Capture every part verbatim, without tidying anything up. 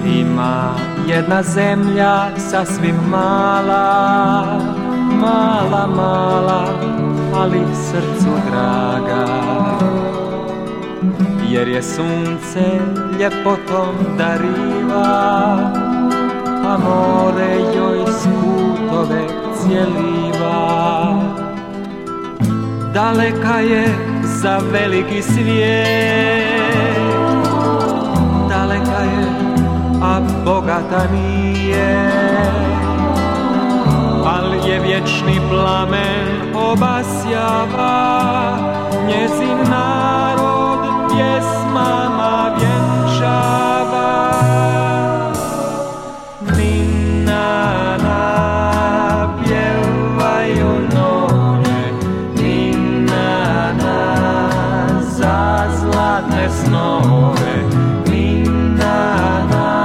Ima jedna zemlja sasvim mala, mala, mala, ali srcu draga, jer je sunce ljepotom dariva, a more joj skutove cijeliva. Daleka je za veliki svijet, daleka je, a bogata nije, al je vječni plamen obasjava, njezin narod pjesmama vjenčava. Ninana pjevaju nore, ninana za zlatne snove, ninana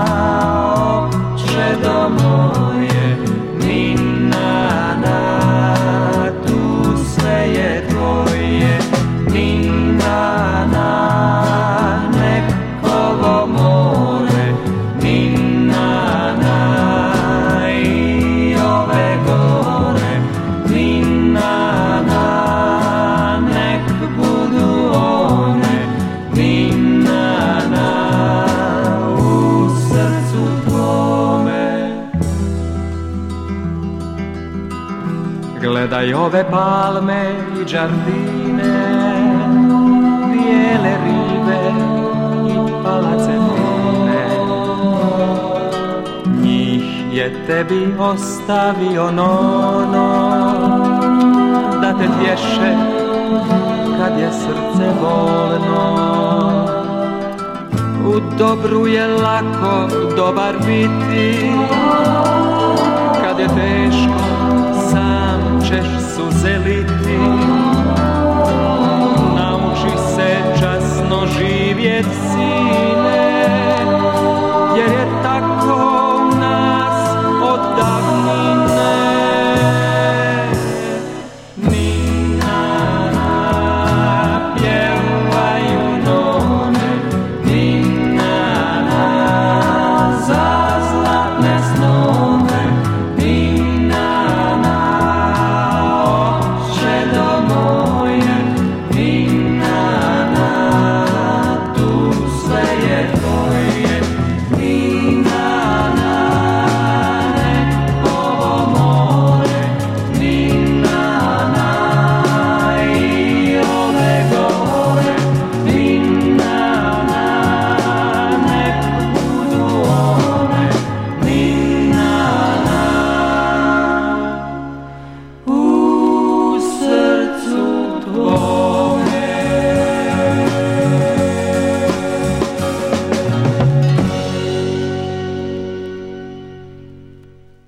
opće domoje, ninana tu sve je tvoje, ninana nek ovo more, ninana i ove gore, ninana nek budu one, ninana u srcu tvome. Gledaj ove palme i džardine, bijele rive i palace fine, njih je tebi ostavio Nono, da te tješe kad je srce bolno. U dobru je lako dobar biti, kad je teško sam ćeš suze liti. Nauči se časno živjet, sine,